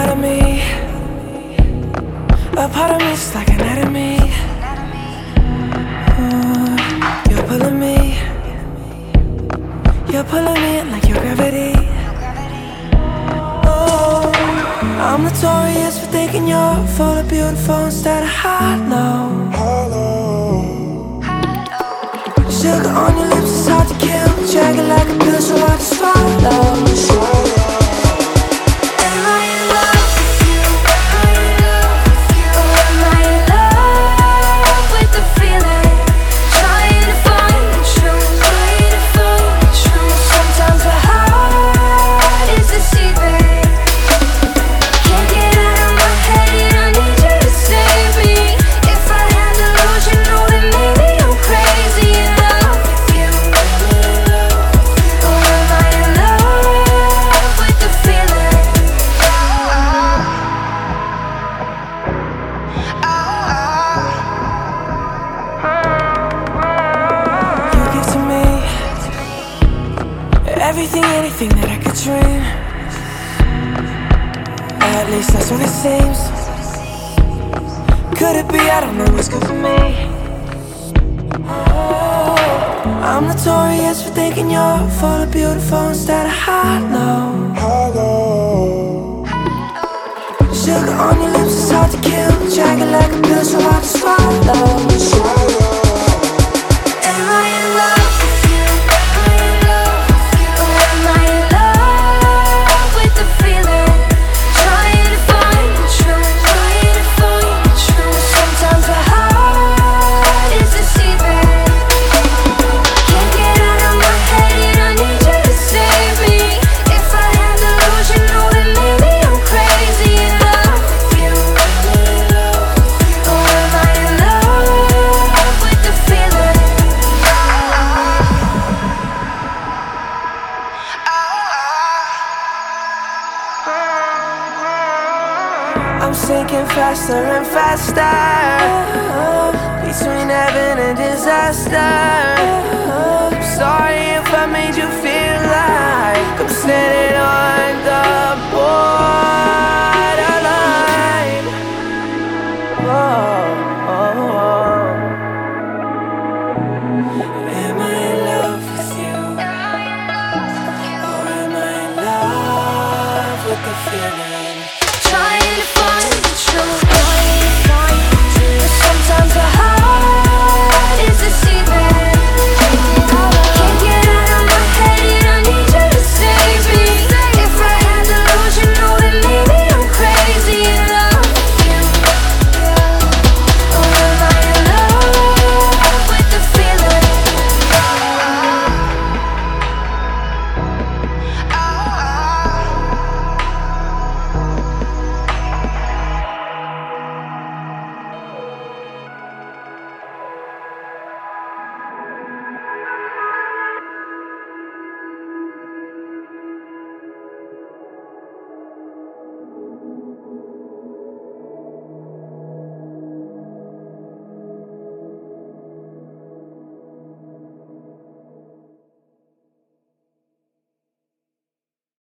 A part of me's like anatomy. You're pulling me in like your gravity. Oh, I'm notorious for thinking you're full of beautiful instead of hollow. Sugar on your lips is hard to kill. Dragging like a pill so hard to swallow. Everything, anything that I could dream. At least that's what it seems. Could it be? I don't know what's good for me. Oh, I'm notorious for thinking you're full of beautiful instead of hollow. Sugar on your lips is hard to kill. Dragging like a pill so hard to swallow. I'm sinking faster and faster between heaven and disaster.